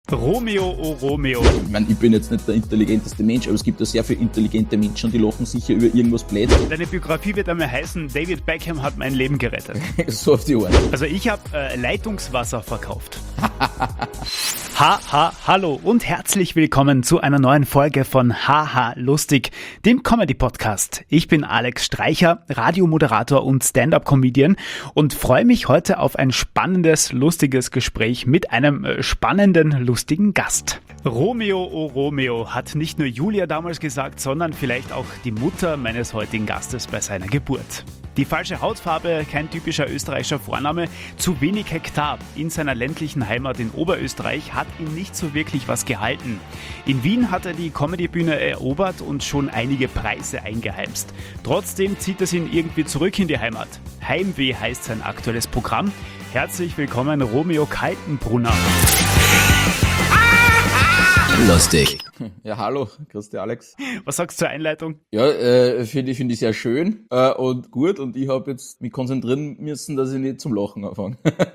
Romeo, oh Romeo. Ich meine, ich bin jetzt nicht der intelligenteste Mensch, aber es gibt ja sehr viele intelligente Menschen und die lachen sicher über irgendwas blöd. Deine Biografie wird einmal heißen, David Beckham hat mein Leben gerettet. So auf die Art. Also ich habe Leitungswasser verkauft. Hallo und herzlich willkommen zu einer neuen Folge von Haha Lustig, dem Comedy-Podcast. Ich bin Alex Streicher, Radiomoderator und Stand-Up-Comedian und freue mich heute auf ein spannendes, lustiges Gespräch mit einem spannenden, lustigen Gast. Romeo, oh Romeo, hat nicht nur Julia damals gesagt, sondern vielleicht auch die Mutter meines heutigen Gastes bei seiner Geburt. Die falsche Hautfarbe, kein typischer österreichischer Vorname, zu wenig Hektar in seiner ländlichen Heimat in Oberösterreich hat ihn nicht so wirklich was gehalten. In Wien hat er die Comedybühne erobert und schon einige Preise eingeheimst. Trotzdem zieht es ihn irgendwie zurück in die Heimat. Heimweh heißt sein aktuelles Programm. Herzlich willkommen, Romeo Kaltenbrunner. Lustig. Ja, hallo, grüß dich, Alex. Was sagst du zur Einleitung? Ja, finde ich sehr schön und gut und ich habe jetzt mich konzentrieren müssen, dass ich nicht zum Lachen anfange.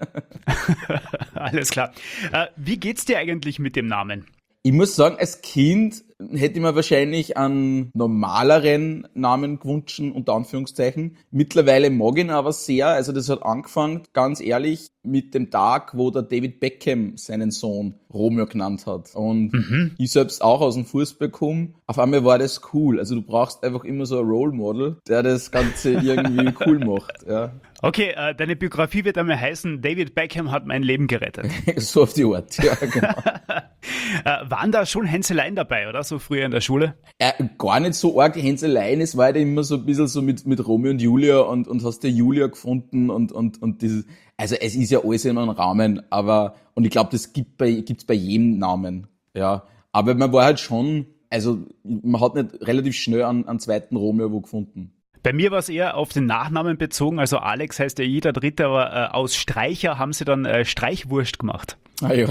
Alles klar. Wie geht's dir eigentlich mit dem Namen? Ich muss sagen, als Kind hätte ich mir wahrscheinlich einen normaleren Namen gewünscht, unter Anführungszeichen. Mittlerweile mag ich ihn aber sehr. Also das hat angefangen, ganz ehrlich, mit dem Tag, wo der David Beckham seinen Sohn Romeo genannt hat. Und ich selbst auch aus dem Fußball komme. Auf einmal war das cool. Also du brauchst einfach immer so ein Role Model, der das Ganze irgendwie cool macht. Ja. Okay, deine Biografie wird einmal heißen, David Beckham hat mein Leben gerettet. So auf die Art, ja genau. Waren da schon Hänseleien dabei, oder? So früher in der Schule? Gar nicht so arg Hänseleien, es war ja immer so ein bisschen so mit Romeo und Julia und hast du Julia gefunden und dieses, also es ist ja alles in einem Rahmen, aber, und ich glaube, das gibt's bei jedem Namen, ja. Aber man war halt schon, also man hat nicht relativ schnell einen zweiten Romeo wo gefunden. Bei mir war es eher auf den Nachnamen bezogen, also Alex heißt ja jeder Dritte, aber aus Streicher haben sie dann Streichwurst gemacht. Ah ja.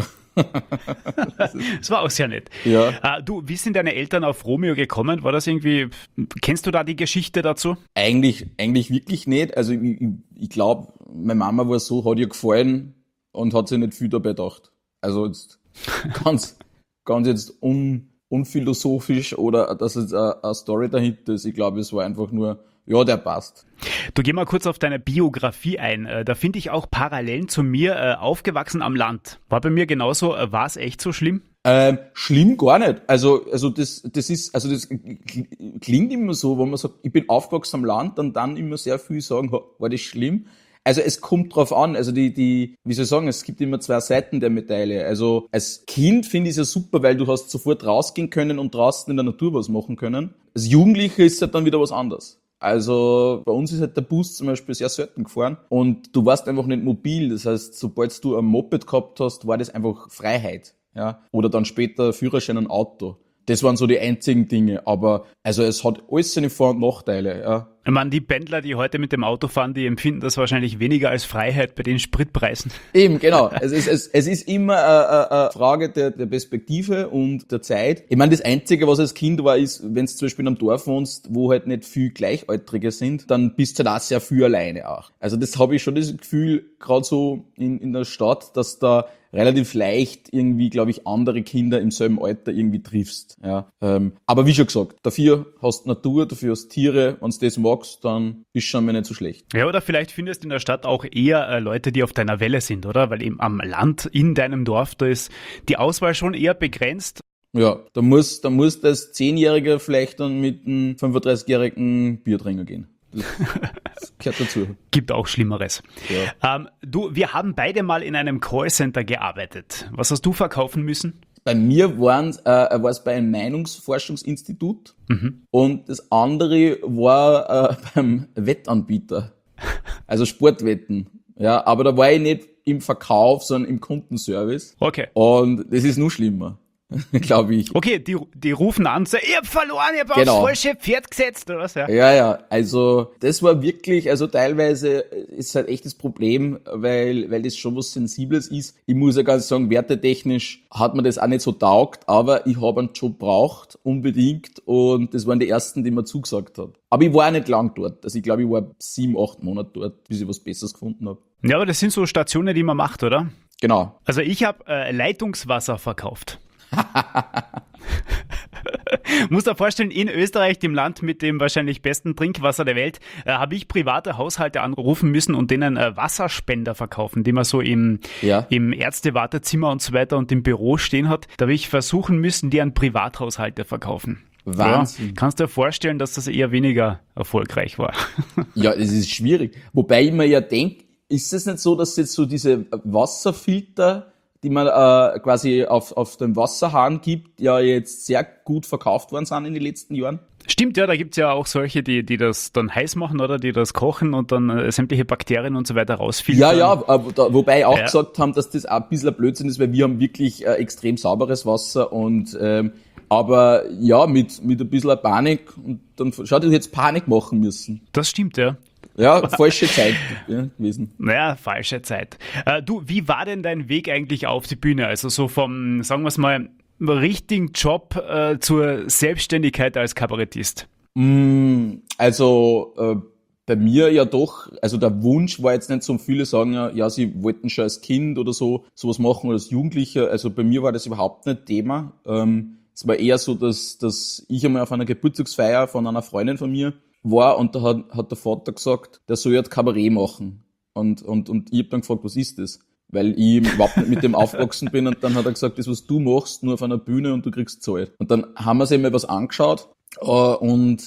Das war auch sehr nett. Ja. Du, wie sind deine Eltern auf Romeo gekommen? War das irgendwie, kennst du da die Geschichte dazu? Eigentlich wirklich nicht. Also ich glaube, meine Mama war so, hat ihr gefallen und hat sich nicht viel dabei gedacht. Also jetzt ganz jetzt unphilosophisch oder dass jetzt eine Story dahinter ist. Ich glaube, es war einfach nur, ja, der passt. Du, geh mal kurz auf deine Biografie ein. Da finde ich auch Parallelen zu mir, aufgewachsen am Land. War bei mir genauso. War es echt so schlimm? Schlimm gar nicht. Also das klingt immer so, wenn man sagt, ich bin aufgewachsen am Land, dann immer sehr viel sagen, war das schlimm? Also es kommt drauf an, also wie soll ich sagen, es gibt immer zwei Seiten der Medaille. Also als Kind finde ich es ja super, weil du hast sofort rausgehen können und draußen in der Natur was machen können. Als Jugendlicher ist es halt dann wieder was anderes. Also bei uns ist halt der Bus zum Beispiel sehr selten gefahren und du warst einfach nicht mobil. Das heißt, sobald du ein Moped gehabt hast, war das einfach Freiheit. Ja? Oder dann später Führerschein und Auto. Das waren so die einzigen Dinge. Aber also es hat alles seine Vor- und Nachteile. Ja. Ich meine, die Pendler, die heute mit dem Auto fahren, die empfinden das wahrscheinlich weniger als Freiheit bei den Spritpreisen. Eben, genau. Es ist immer eine Frage der Perspektive und der Zeit. Ich meine, das Einzige, was als Kind war, ist, wenn du zum Beispiel in einem Dorf wohnst, wo halt nicht viel Gleichaltrige sind, dann bist du halt auch sehr viel alleine auch. Also das habe ich schon das Gefühl, gerade so in der Stadt, dass da relativ leicht irgendwie, glaube ich, andere Kinder im selben Alter irgendwie triffst. Ja. Aber wie schon gesagt, dafür hast du Natur, dafür hast du Tiere. Wenn du das magst, dann ist schon mal nicht so schlecht. Ja, oder vielleicht findest du in der Stadt auch eher Leute, die auf deiner Welle sind, oder? Weil eben am Land, in deinem Dorf, da ist die Auswahl schon eher begrenzt. Ja, da muss das 10-Jährige vielleicht dann mit einem 35-jährigen Biertrinker gehen. Das gehört dazu. Gibt auch Schlimmeres. Ja. Du, wir haben beide mal in einem Callcenter gearbeitet. Was hast du verkaufen müssen? Bei mir war es bei einem Meinungsforschungsinstitut und das andere war beim Wettanbieter, also Sportwetten. Ja, aber da war ich nicht im Verkauf, sondern im Kundenservice. Okay. Und das ist noch schlimmer. Glaube ich. Okay, die rufen an und sagen, ihr habt verloren, ihr habt aufs falsche Pferd gesetzt, oder was? Ja, also das war wirklich, also teilweise ist halt echt das Problem, weil das schon was Sensibles ist. Ich muss ja ganz sagen, wertetechnisch hat mir das auch nicht so taugt, aber ich habe einen Job braucht, unbedingt, und das waren die ersten, die mir zugesagt haben. Aber ich war auch nicht lang dort, also ich glaube, ich war 7, 8 Monate dort, bis ich was Besseres gefunden habe. Ja, aber das sind so Stationen, die man macht, oder? Genau. Also ich habe Leitungswasser verkauft. Muss dir vorstellen, in Österreich, dem Land mit dem wahrscheinlich besten Trinkwasser der Welt, habe ich private Haushalte anrufen müssen und denen Wasserspender verkaufen, die man so im Ärztewartezimmer und so weiter und im Büro stehen hat. Da habe ich versuchen müssen, die an Privathaushalte verkaufen. Wahnsinn. Ja, kannst du dir vorstellen, dass das eher weniger erfolgreich war? Ja, es ist schwierig. Wobei ich mir ja denke, ist es nicht so, dass jetzt so diese Wasserfilter, die man quasi auf dem Wasserhahn gibt, ja jetzt sehr gut verkauft worden sind in den letzten Jahren? Stimmt, ja, da gibt's ja auch solche, die das dann heiß machen, oder die das kochen und dann sämtliche Bakterien und so weiter rausfiltern. Ja, wobei auch gesagt haben, dass das auch ein bisschen ein Blödsinn ist, weil wir haben wirklich extrem sauberes Wasser und aber ja, mit ein bisschen Panik und dann schau, du hättest Panik machen müssen. Das stimmt, ja. Ja, falsche Zeit gewesen. Naja, falsche Zeit. Du, wie war denn dein Weg eigentlich auf die Bühne? Also so vom, sagen wir es mal, richtigen Job zur Selbstständigkeit als Kabarettist? Also bei mir ja doch, also der Wunsch war jetzt nicht so, viele sagen ja, sie wollten schon als Kind oder so sowas machen oder als Jugendlicher. Also bei mir war das überhaupt nicht Thema. Es war eher so, dass ich einmal auf einer Geburtstagsfeier von einer Freundin von mir war und da hat der Vater gesagt, der soll jetzt Kabarett machen. Und ich hab dann gefragt, was ist das? Weil ich überhaupt nicht mit dem aufgewachsen bin und dann hat er gesagt, das, was du machst, nur auf einer Bühne und du kriegst Zeit. Und dann haben wir uns eben was angeschaut und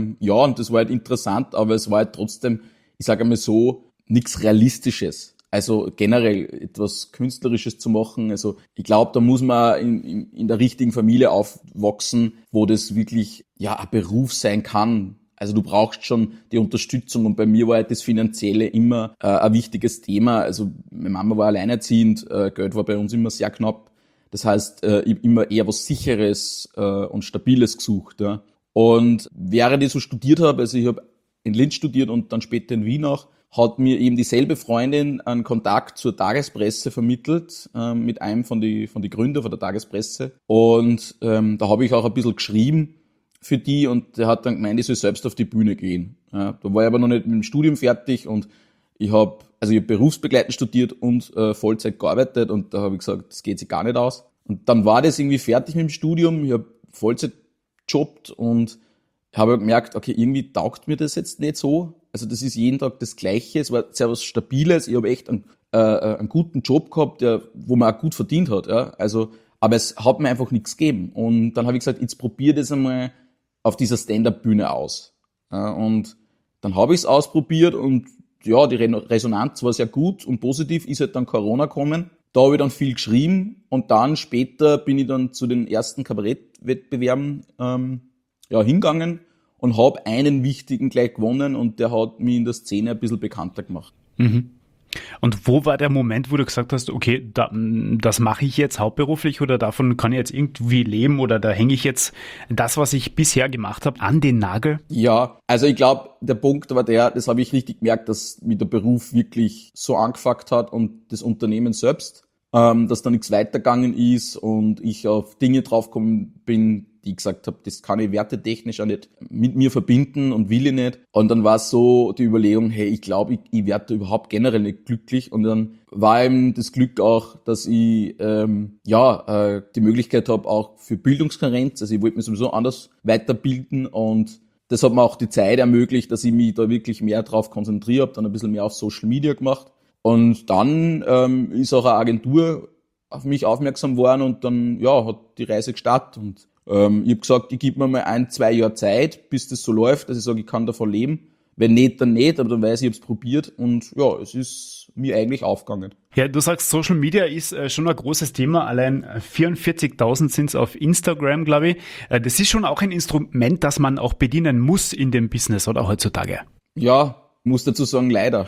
das war halt interessant, aber es war halt trotzdem, ich sage einmal so, nichts Realistisches. Also generell etwas Künstlerisches zu machen. Also ich glaube, da muss man in der richtigen Familie aufwachsen, wo das wirklich ein Beruf sein kann. Also du brauchst schon die Unterstützung und bei mir war halt das Finanzielle immer ein wichtiges Thema. Also meine Mama war alleinerziehend, Geld war bei uns immer sehr knapp. Das heißt, ich habe immer eher was Sicheres und Stabiles gesucht. Ja. Und während ich so studiert habe, also ich habe in Linz studiert und dann später in Wien auch, hat mir eben dieselbe Freundin einen Kontakt zur Tagespresse vermittelt, mit einem von die Gründer von der Tagespresse. Und da habe ich auch ein bisschen geschrieben für die und der hat dann gemeint, ich soll selbst auf die Bühne gehen. Ja, da war ich aber noch nicht mit dem Studium fertig und ich habe berufsbegleitend studiert und Vollzeit gearbeitet und da habe ich gesagt, das geht sich gar nicht aus. Und dann war das irgendwie fertig mit dem Studium, ich habe Vollzeit gejobbt und habe gemerkt, okay, irgendwie taugt mir das jetzt nicht so. Also das ist jeden Tag das Gleiche, es war sehr was Stabiles, ich habe echt einen guten Job gehabt, wo man auch gut verdient hat. Ja. Also, aber es hat mir einfach nichts gegeben. Und dann habe ich gesagt, jetzt probier das einmal auf dieser Stand-Up-Bühne aus. Ja, und dann habe ich es ausprobiert und ja, die Resonanz war sehr gut und positiv, ist halt dann Corona gekommen. Da habe ich dann viel geschrieben und dann später bin ich dann zu den ersten Kabarettwettbewerben hingegangen und habe einen wichtigen gleich gewonnen und der hat mich in der Szene ein bisschen bekannter gemacht. Mhm. Und wo war der Moment, wo du gesagt hast, okay, das mache ich jetzt hauptberuflich oder davon kann ich jetzt irgendwie leben oder da hänge ich jetzt das, was ich bisher gemacht habe, an den Nagel? Ja, also ich glaube, der Punkt war das habe ich richtig gemerkt, dass mich der Beruf wirklich so angefuckt hat und das Unternehmen selbst, dass da nichts weitergegangen ist und ich auf Dinge draufgekommen bin, die ich gesagt habe, das kann ich wertetechnisch auch nicht mit mir verbinden und will ich nicht. Und dann war es so die Überlegung, hey, ich glaube, ich werde überhaupt generell nicht glücklich. Und dann war eben das Glück auch, dass ich die Möglichkeit habe, auch für Bildungskarenz, also ich wollte mich sowieso anders weiterbilden und das hat mir auch die Zeit ermöglicht, dass ich mich da wirklich mehr drauf konzentriere, habe dann ein bisschen mehr auf Social Media gemacht. Und dann ist auch eine Agentur auf mich aufmerksam geworden und dann hat die Reise gestartet. Und ich habe gesagt, ich gebe mir mal 1-2 Jahre Zeit, bis das so läuft, dass ich sage, ich kann davon leben. Wenn nicht, dann nicht, aber dann weiß ich, ich habe es probiert und ja, es ist mir eigentlich aufgegangen. Ja, du sagst, Social Media ist schon ein großes Thema. Allein 44.000 sind es auf Instagram, glaube ich. Das ist schon auch ein Instrument, das man auch bedienen muss in dem Business, oder heutzutage? Ja, muss dazu sagen, leider.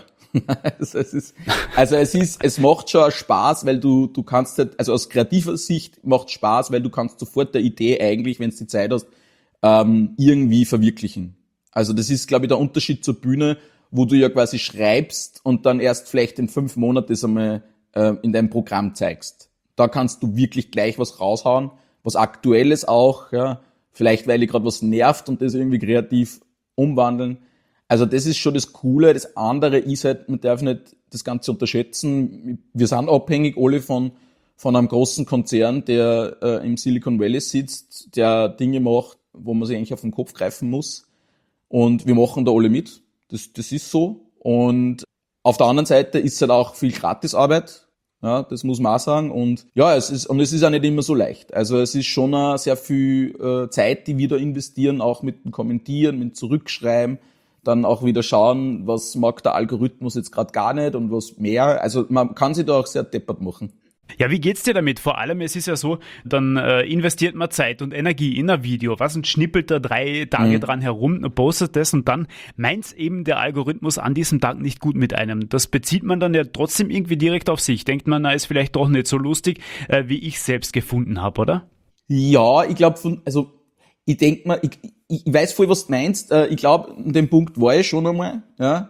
Es macht schon Spaß, weil du kannst halt, also aus kreativer Sicht macht Spaß, weil du kannst sofort der Idee eigentlich, wenn du die Zeit hast, irgendwie verwirklichen. Also das ist, glaube ich, der Unterschied zur Bühne, wo du ja quasi schreibst und dann erst vielleicht in 5 Monaten das einmal in deinem Programm zeigst. Da kannst du wirklich gleich was raushauen, was Aktuelles auch, ja, vielleicht weil dich gerade was nervt und das irgendwie kreativ umwandeln. Also das ist schon das Coole. Das andere ist halt, man darf nicht das Ganze unterschätzen. Wir sind abhängig alle von einem großen Konzern, der im Silicon Valley sitzt, der Dinge macht, wo man sich eigentlich auf den Kopf greifen muss. Und wir machen da alle mit. Das ist so. Und auf der anderen Seite ist halt auch viel Gratisarbeit. Ja, das muss man auch sagen. Und ja, es ist auch nicht immer so leicht. Also es ist schon auch sehr viel Zeit, die wir da investieren, auch mit dem Kommentieren, mit dem Zurückschreiben, dann auch wieder schauen, was mag der Algorithmus jetzt gerade gar nicht und was mehr. Also man kann sich da auch sehr deppert machen. Ja, wie geht's dir damit? Vor allem, es ist ja so, dann investiert man Zeit und Energie in ein Video, was, und schnippelt da 3 Tage dran herum, postet das, und dann meint's eben der Algorithmus an diesem Tag nicht gut mit einem. Das bezieht man dann ja trotzdem irgendwie direkt auf sich. Denkt man, na, ist vielleicht doch nicht so lustig, wie ich selbst gefunden habe, oder? Ja, ich glaube, ich denke mal, ich weiß voll, was du meinst. Ich glaube, an dem Punkt war ich schon einmal, ja.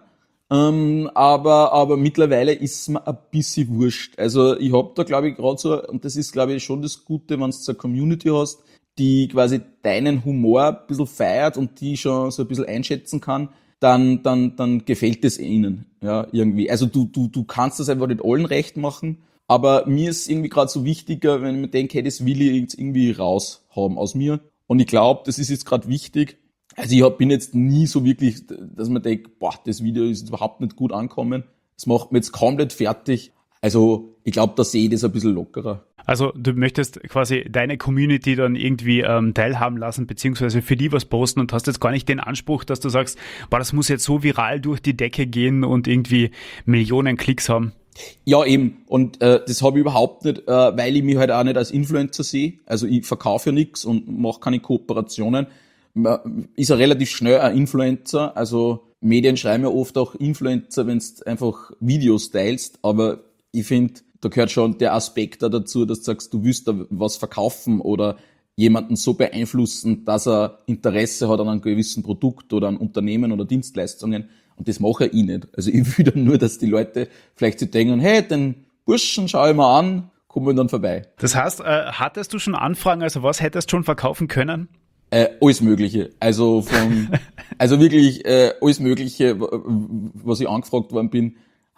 Aber mittlerweile ist mir ein bisschen wurscht. Also ich hab da, glaube ich, gerade so, und das ist, glaube ich, schon das Gute, wenn du so eine Community hast, die quasi deinen Humor ein bisschen feiert und die schon so ein bisschen einschätzen kann, dann gefällt es ihnen, ja, irgendwie. Also du kannst das einfach nicht allen recht machen, aber mir ist irgendwie gerade so wichtiger, wenn ich mir denke, hey, das will ich jetzt irgendwie raushaben aus mir. Und ich glaube, das ist jetzt gerade wichtig. Also ich bin jetzt nie so wirklich, dass man denkt, boah, das Video ist jetzt überhaupt nicht gut angekommen. Das macht mir jetzt komplett fertig. Also ich glaube, da sehe ich das ein bisschen lockerer. Also du möchtest quasi deine Community dann irgendwie teilhaben lassen, beziehungsweise für die was posten, und hast jetzt gar nicht den Anspruch, dass du sagst, boah, das muss jetzt so viral durch die Decke gehen und irgendwie Millionen Klicks haben. Ja, eben. Und das habe ich überhaupt nicht, weil ich mich halt auch nicht als Influencer sehe. Also ich verkaufe ja nichts und mache keine Kooperationen. Man ist ja relativ schnell ein Influencer. Also Medien schreiben ja oft auch Influencer, wenn du einfach Videos teilst. Aber ich finde, da gehört schon der Aspekt da dazu, dass du sagst, du willst da was verkaufen oder jemanden so beeinflussen, dass er Interesse hat an einem gewissen Produkt oder an Unternehmen oder Dienstleistungen. Und das mache ich nicht. Also ich will dann nur, dass die Leute vielleicht sich denken, hey, den Burschen schaue ich mal an, kommen dann vorbei. Das heißt, hattest du schon Anfragen, also was hättest du schon verkaufen können? Alles Mögliche. Also also wirklich alles Mögliche, was ich angefragt worden bin,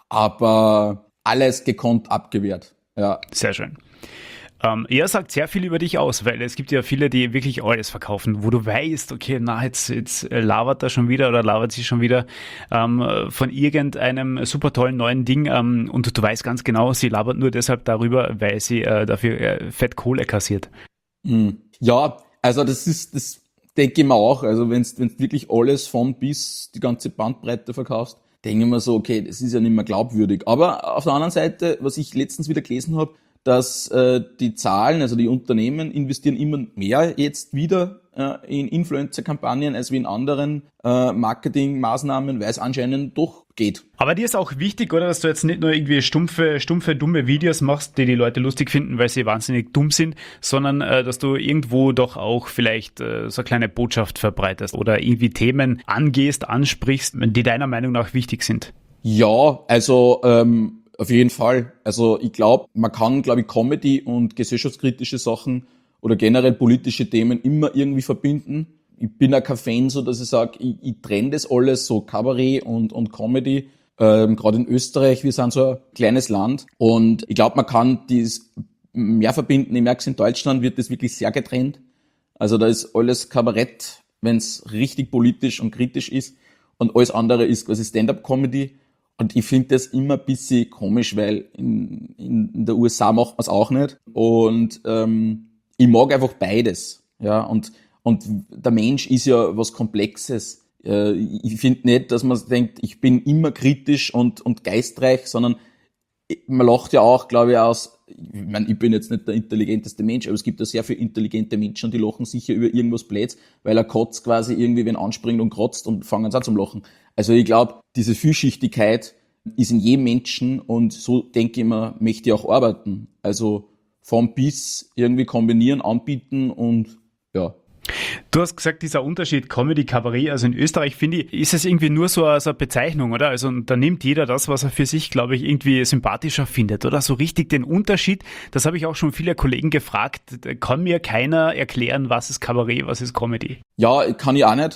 aber alles gekonnt abgewehrt. Ja. Sehr schön. Er sagt sehr viel über dich aus, weil es gibt ja viele, die wirklich alles verkaufen, wo du weißt, okay, na, jetzt labert er schon wieder oder labert sie schon wieder von irgendeinem super tollen neuen Ding, und du weißt ganz genau, sie labert nur deshalb darüber, weil sie dafür fett Kohle kassiert. Ja, also das denke ich mir auch. Also wenn du wirklich alles von bis die ganze Bandbreite verkaufst, denke ich mir so, okay, das ist ja nicht mehr glaubwürdig. Aber auf der anderen Seite, was ich letztens wieder gelesen habe, dass die Zahlen, also die Unternehmen investieren immer mehr jetzt wieder in Influencer-Kampagnen als wie in anderen Marketingmaßnahmen, weil es anscheinend doch geht. Aber dir ist auch wichtig, oder, dass du jetzt nicht nur irgendwie stumpfe, dumme Videos machst, die Leute lustig finden, weil sie wahnsinnig dumm sind, sondern dass du irgendwo doch auch vielleicht so eine kleine Botschaft verbreitest oder irgendwie Themen angehst, ansprichst, die deiner Meinung nach wichtig sind. Ja, also auf jeden Fall. Also ich glaube, man kann, glaube ich, Comedy und gesellschaftskritische Sachen oder generell politische Themen immer irgendwie verbinden. Ich bin auch kein Fan, so dass ich sage, ich trenne das alles, so Kabarett und Comedy. Gerade in Österreich, wir sind so ein kleines Land und ich glaube, man kann dies mehr verbinden. Ich merke es, in Deutschland wird das wirklich sehr getrennt. Also da ist alles Kabarett, wenn es richtig politisch und kritisch ist, und alles andere ist quasi Stand-up-Comedy. Und ich finde das immer ein bisschen komisch, weil in der USA macht man es auch nicht. Und ich mag einfach beides. Ja, und der Mensch ist ja was Komplexes. Ich finde nicht, dass man denkt, ich bin immer kritisch und geistreich, sondern man lacht ja auch, glaube ich, aus. Ich meine, ich bin jetzt nicht der intelligenteste Mensch, aber es gibt ja sehr viele intelligente Menschen, und die lachen sicher über irgendwas Blöds, weil er kotzt quasi irgendwie, wenn anspringt und kratzt, und fangen an zum Lachen. Also ich glaube, diese Vielschichtigkeit ist in jedem Menschen, und so denke ich mir, möchte ich auch arbeiten. Also vom bis irgendwie kombinieren, anbieten und ja. Du hast gesagt, dieser Unterschied Comedy, Kabarett, also in Österreich finde ich, ist es irgendwie nur so eine Bezeichnung, oder? Also da nimmt jeder das, was er für sich, glaube ich, irgendwie sympathischer findet, oder? So richtig den Unterschied, das habe ich auch schon viele Kollegen gefragt, kann mir keiner erklären, was ist Kabarett, was ist Comedy? Ja, kann ich auch nicht.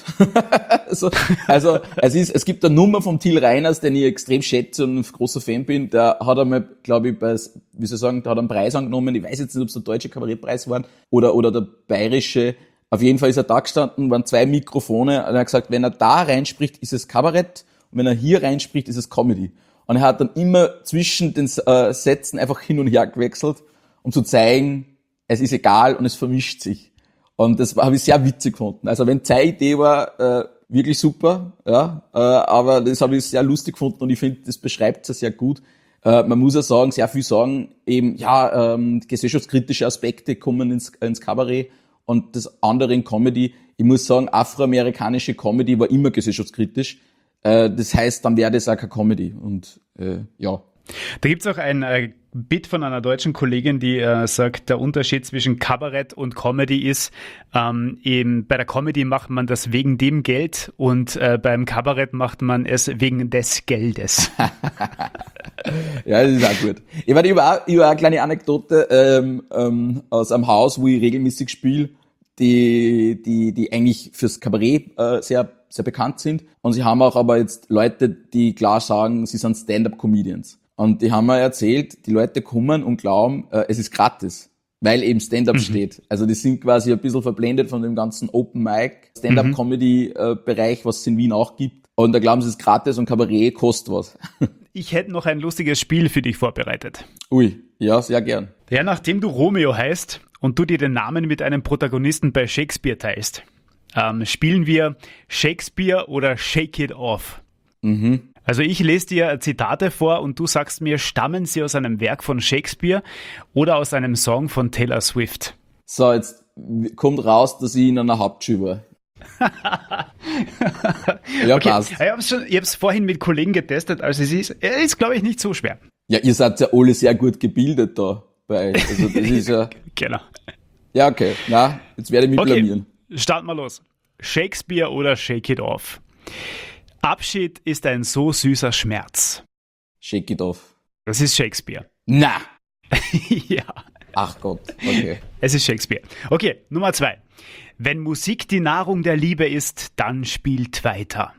also es gibt eine Nummer vom Till Reiners, den ich extrem schätze und ein großer Fan bin, der hat einmal, glaube ich, der hat einen Preis angenommen, ich weiß jetzt nicht, ob es der deutsche Kabarettpreis war oder der bayerische. Auf jeden Fall ist er da gestanden, waren 2 Mikrofone und er hat gesagt, wenn er da reinspricht, ist es Kabarett und wenn er hier reinspricht, ist es Comedy. Und er hat dann immer zwischen den Sätzen einfach hin und her gewechselt, um zu zeigen, es ist egal und es vermischt sich. Und das habe ich sehr witzig gefunden. Also wenn seine Idee war, wirklich super, ja, aber das habe ich sehr lustig gefunden und ich finde, das beschreibt es sehr gut. Man muss ja sagen, sehr viel sagen, eben, ja, gesellschaftskritische Aspekte kommen ins Kabarett. Und das andere in Comedy, ich muss sagen, afroamerikanische Comedy war immer gesellschaftskritisch. Das heißt, dann wäre das auch keine Comedy. Und ja. Da gibt's auch ein Bit von einer deutschen Kollegin, die sagt, der Unterschied zwischen Kabarett und Comedy ist, eben bei der Comedy macht man das wegen dem Geld und beim Kabarett macht man es wegen des Geldes. Ja, das ist auch gut. Ich war auch eine kleine Anekdote aus einem Haus, wo ich regelmäßig spiele, die eigentlich fürs Kabarett sehr, sehr bekannt sind. Und sie haben auch aber jetzt Leute, die klar sagen, sie sind Stand-up-Comedians. Und die haben mir erzählt, die Leute kommen und glauben, es ist gratis, weil eben Stand-up steht. Also die sind quasi ein bisschen verblendet von dem ganzen Open-Mic, Stand-up-Comedy-Bereich, was es in Wien auch gibt. Und da glauben sie, es ist gratis und Kabarett kostet was. Ich hätte noch ein lustiges Spiel für dich vorbereitet. Ui, ja, sehr gern. Ja, nachdem du Romeo heißt und du dir den Namen mit einem Protagonisten bei Shakespeare teilst, spielen wir Shakespeare oder Shake It Off. Mhm. Also ich lese dir Zitate vor und du sagst mir, stammen sie aus einem Werk von Shakespeare oder aus einem Song von Taylor Swift? So, jetzt kommt raus, dass ich in einer Hauptschule war. Ja, okay. passt. Ich habe es vorhin mit Kollegen getestet, also es ist glaube ich, nicht so schwer. Ja, ihr seid ja alle sehr gut gebildet da bei euch. Also das ist ja... Genau. Ja, okay. Na, jetzt werde ich mich blamieren. Starten wir los. Shakespeare oder Shake It Off? Abschied ist ein so süßer Schmerz. Shake It Off. Das ist Shakespeare. Na! Ja. Ach Gott, okay. Es ist Shakespeare. Okay, Nummer 2. Wenn Musik die Nahrung der Liebe ist, dann spielt weiter.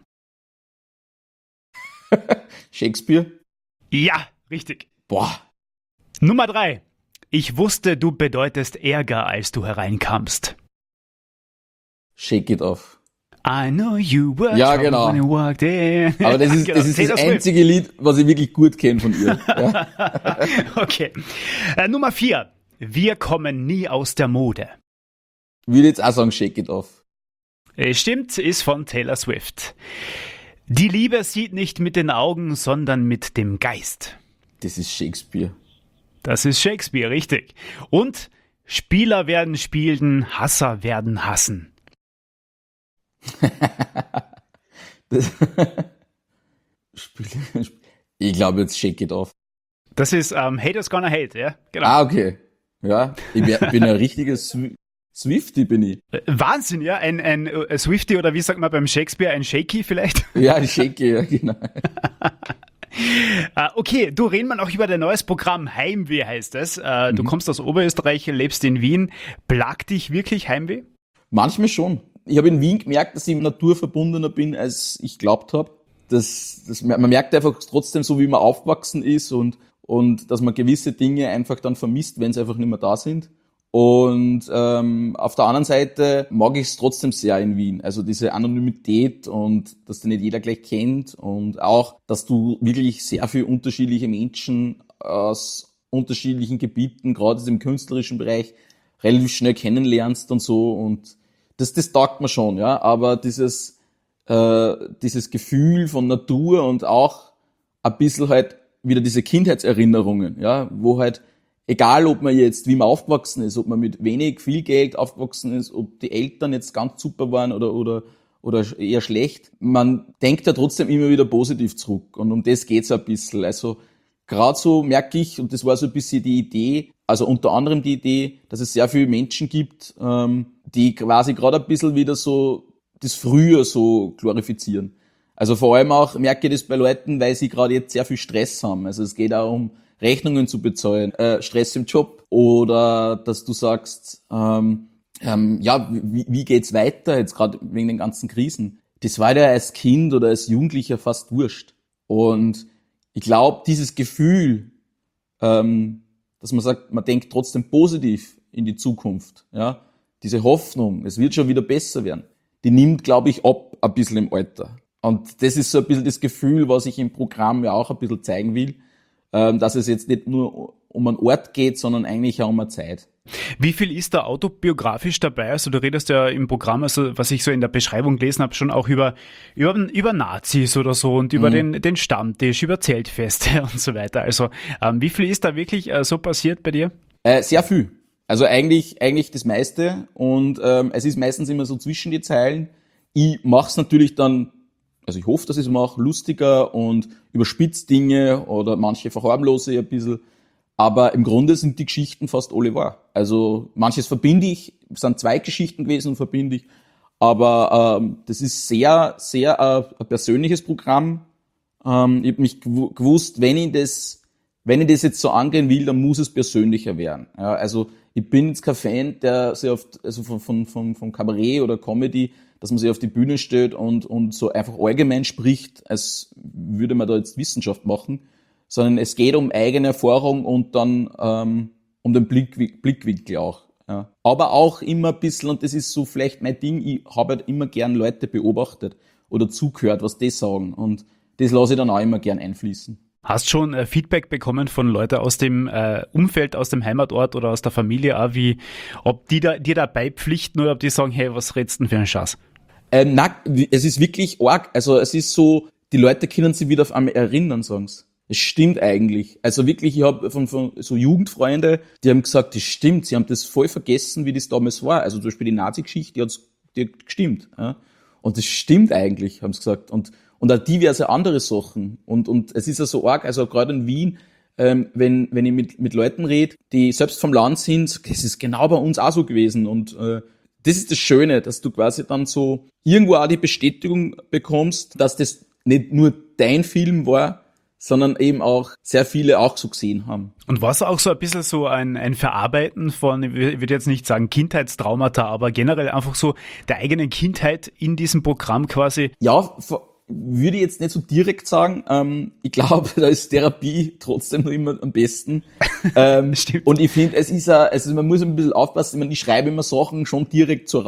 Shakespeare? Ja, richtig. Boah. Nummer 3. Ich wusste, du bedeutest Ärger, als du hereinkamst. Shake It Off. I know you were Ja, trouble genau. when you walked in. Aber das ist, Genau, das Taylor Swift. einzige Lied, was ich wirklich gut kenne von ihr. Ja. Okay. Nummer 4. Wir kommen nie aus der Mode. Würde jetzt auch sagen, Shake It Off. Stimmt, ist von Taylor Swift. Die Liebe sieht nicht mit den Augen, sondern mit dem Geist. Das ist Shakespeare. Das ist Shakespeare, richtig. Und Spieler werden spielen, Hasser werden hassen. Ich glaube jetzt Shake It Off. Das ist Haters Gonna Hate, ja? Genau. Ah, okay. Ja, bin ein richtiges Swiftie, bin ich. Wahnsinn, ja? Ein Swiftie oder wie sagt man beim Shakespeare, ein Shaky vielleicht? Ja, ein Shaky, ja, genau. Okay, du, reden wir noch über dein neues Programm. Heimweh heißt es. Du kommst aus Oberösterreich, lebst in Wien. Plagt dich wirklich Heimweh? Manchmal schon. Ich habe in Wien gemerkt, dass ich naturverbundener bin, als ich glaubt habe. Man merkt einfach trotzdem so, wie man aufgewachsen ist und dass man gewisse Dinge einfach dann vermisst, wenn sie einfach nicht mehr da sind. Und auf der anderen Seite mag ich es trotzdem sehr in Wien. Also diese Anonymität und dass du nicht jeder gleich kennt und auch, dass du wirklich sehr viele unterschiedliche Menschen aus unterschiedlichen Gebieten, gerade im künstlerischen Bereich, relativ schnell kennenlernst und so. Und das taugt mir schon, ja. Aber dieses Gefühl von Natur und auch ein bisschen halt wieder diese Kindheitserinnerungen, ja, wo halt, egal ob man jetzt, wie man aufgewachsen ist, ob man mit viel Geld aufgewachsen ist, ob die Eltern jetzt ganz super waren oder eher schlecht, man denkt ja trotzdem immer wieder positiv zurück. Und um das geht's ein bisschen. Also gerade so merke ich, und das war so ein bisschen die Idee, also unter anderem die Idee, dass es sehr viele Menschen gibt, die quasi gerade ein bisschen wieder so das Früher so glorifizieren. Also vor allem auch merke ich das bei Leuten, weil sie gerade jetzt sehr viel Stress haben. Also es geht auch um Rechnungen zu bezahlen, Stress im Job oder dass du sagst, wie geht's weiter jetzt gerade wegen den ganzen Krisen. Das war dir als Kind oder als Jugendlicher fast wurscht. Und ich glaube, dieses Gefühl, dass man sagt, man denkt trotzdem positiv in die Zukunft, ja, diese Hoffnung, es wird schon wieder besser werden, die nimmt, glaube ich, ab ein bisschen im Alter. Und das ist so ein bisschen das Gefühl, was ich im Programm ja auch ein bisschen zeigen will, dass es jetzt nicht nur um einen Ort geht, sondern eigentlich auch um eine Zeit. Wie viel ist da autobiografisch dabei? Also du redest ja im Programm, also was ich so in der Beschreibung gelesen habe, schon auch über Nazis oder so und über den Stammtisch, über Zeltfeste und so weiter. Also wie viel ist da wirklich so passiert bei dir? Sehr viel. Also eigentlich das meiste. Und es ist meistens immer so zwischen die Zeilen. Ich mache es natürlich dann, also ich hoffe, dass ich es mache, lustiger und überspitzt Dinge oder manche verharmlose ich ein bisschen. Aber im Grunde sind die Geschichten fast alle wahr. Also manches verbinde ich, es sind 2 Geschichten gewesen und verbinde ich. Aber das ist sehr, sehr ein persönliches Programm. Ich habe mich gewusst, wenn ich das jetzt so angehen will, dann muss es persönlicher werden. Ja, also ich bin jetzt kein Fan, der sehr oft, also vom Kabarett oder Comedy, dass man sich auf die Bühne stellt und so einfach allgemein spricht, als würde man da jetzt Wissenschaft machen, sondern es geht um eigene Erfahrung und dann um den Blickwinkel auch. Ja. Aber auch immer ein bisschen, und das ist so vielleicht mein Ding, ich habe halt immer gern Leute beobachtet oder zugehört, was die sagen, und das lasse ich dann auch immer gern einfließen. Hast schon Feedback bekommen von Leuten aus dem Umfeld, aus dem Heimatort oder aus der Familie auch, ob die dir dabei pflichten oder ob die sagen, hey, was redst du denn für einen Schatz? Nein, es ist wirklich arg. Also es ist so, die Leute können sich wieder auf einmal erinnern, sagen sie. Es stimmt eigentlich. Also wirklich, ich habe von so Jugendfreunde, die haben gesagt, das stimmt, sie haben das voll vergessen, wie das damals war. Also zum Beispiel die Nazi-Geschichte, die hat gestimmt. Ja? Und das stimmt eigentlich, haben sie gesagt. Und auch diverse andere Sachen. Und es ist ja so arg, also gerade in Wien, wenn ich mit Leuten rede, die selbst vom Land sind, das ist genau bei uns auch so gewesen. Und das ist das Schöne, dass du quasi dann so irgendwo auch die Bestätigung bekommst, dass das nicht nur dein Film war, sondern eben auch sehr viele auch so gesehen haben. Und war es auch so ein bisschen so ein Verarbeiten von, ich würde jetzt nicht sagen Kindheitstraumata, aber generell einfach so der eigenen Kindheit in diesem Programm quasi? Ja, würde ich jetzt nicht so direkt sagen. Ich glaube, da ist Therapie trotzdem noch immer am besten. Stimmt. Und ich finde, also man muss ein bisschen aufpassen. Ich schreibe immer Sachen schon direkt so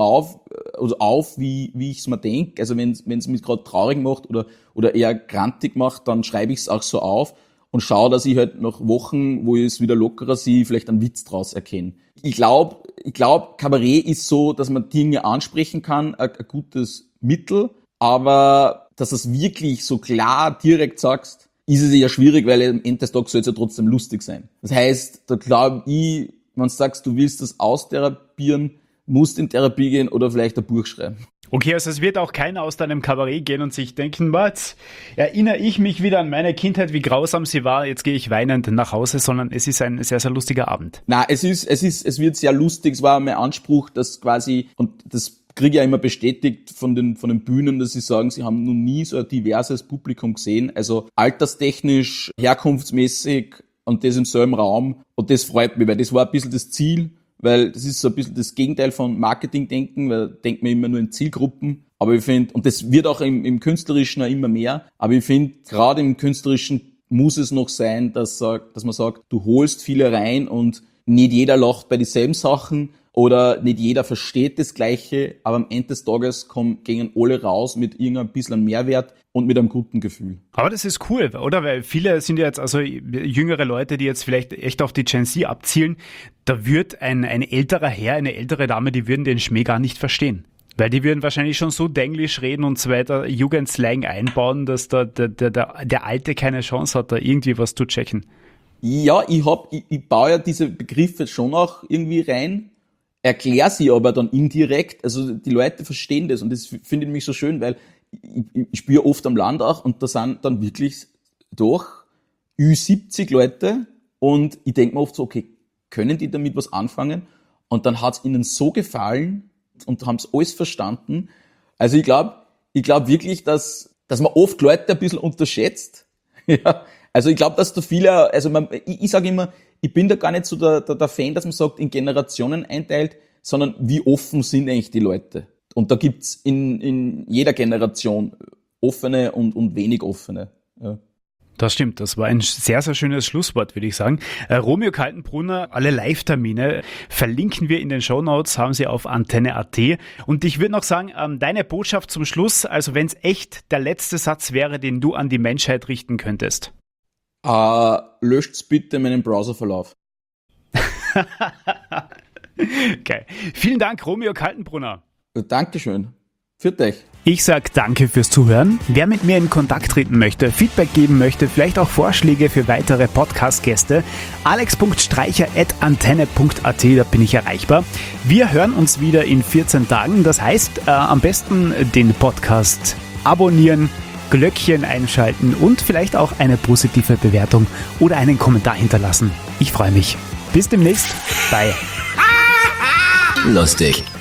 auf, wie ich es mir denke. Also wenn es mich gerade traurig macht oder eher grantig macht, dann schreibe ich es auch so auf und schaue, dass ich halt nach Wochen, wo ich es wieder lockerer sehe, vielleicht einen Witz draus erkenne. Ich glaube, Kabarett ist so, dass man Dinge ansprechen kann, ein gutes Mittel, aber dass du es wirklich so klar direkt sagst, ist es ja schwierig, weil am Ende des Tages soll es ja trotzdem lustig sein. Das heißt, da glaube ich, wenn du sagst, du willst das austherapieren, musst in Therapie gehen oder vielleicht ein Buch schreiben. Okay, also es wird auch keiner aus deinem Kabarett gehen und sich denken, was, erinnere ich mich wieder an meine Kindheit, wie grausam sie war, jetzt gehe ich weinend nach Hause, sondern es ist ein sehr, sehr lustiger Abend. Na, es wird sehr lustig, es war mein Anspruch, dass quasi, und das kriege ich ja immer bestätigt von den Bühnen, dass sie sagen, sie haben noch nie so ein diverses Publikum gesehen, also alterstechnisch, herkunftsmäßig und das im selben Raum, und das freut mich, weil das war ein bisschen das Ziel, weil das ist so ein bisschen das Gegenteil von Marketing-Denken, weil denkt man immer nur in Zielgruppen, aber ich finde, und das wird auch im Künstlerischen auch immer mehr, aber ich finde, gerade im Künstlerischen muss es noch sein, dass man sagt, du holst viele rein und nicht jeder lacht bei dieselben Sachen, oder nicht jeder versteht das Gleiche, aber am Ende des Tages gehen alle raus mit irgendein bisschen Mehrwert und mit einem guten Gefühl. Aber das ist cool, oder? Weil viele sind ja jetzt, also jüngere Leute, die jetzt vielleicht echt auf die Gen Z abzielen, da wird ein älterer Herr, eine ältere Dame, die würden den Schmäh gar nicht verstehen. Weil die würden wahrscheinlich schon so Denglisch reden und so weiter, Jugendslang einbauen, dass da der Alte keine Chance hat, da irgendwie was zu checken. Ja, ich baue ja diese Begriffe schon auch irgendwie rein, erkläre sie aber dann indirekt, also die Leute verstehen das, und das finde ich nämlich so schön, weil ich spüre oft am Land auch, und da sind dann wirklich doch Ü70 Leute, und ich denke mir oft so, okay, können die damit was anfangen? Und dann hat's ihnen so gefallen, und haben es alles verstanden. Also ich glaube wirklich, dass man oft Leute ein bisschen unterschätzt. Ja, also ich glaube, dass da viele, also ich sage immer, ich bin da gar nicht so der Fan, dass man sagt, in Generationen einteilt, sondern wie offen sind eigentlich die Leute? Und da gibt's in jeder Generation offene und wenig offene. Ja. Das stimmt, das war ein sehr, sehr schönes Schlusswort, würde ich sagen. Romeo Kaltenbrunner, alle Live-Termine verlinken wir in den Shownotes, haben Sie auf Antenne.at. Und ich würde noch sagen, deine Botschaft zum Schluss, also wenn es echt der letzte Satz wäre, den du an die Menschheit richten könntest. Löscht's bitte meinen Browserverlauf. Okay. Vielen Dank, Romeo Kaltenbrunner. Dankeschön. Für dich. Ich sag danke fürs Zuhören. Wer mit mir in Kontakt treten möchte, Feedback geben möchte, vielleicht auch Vorschläge für weitere Podcast-Gäste, alex.streicher@antenne.at, da bin ich erreichbar. Wir hören uns wieder in 14 Tagen. Das heißt, am besten den Podcast abonnieren, Glöckchen einschalten und vielleicht auch eine positive Bewertung oder einen Kommentar hinterlassen. Ich freue mich. Bis demnächst. Bye. Lustig.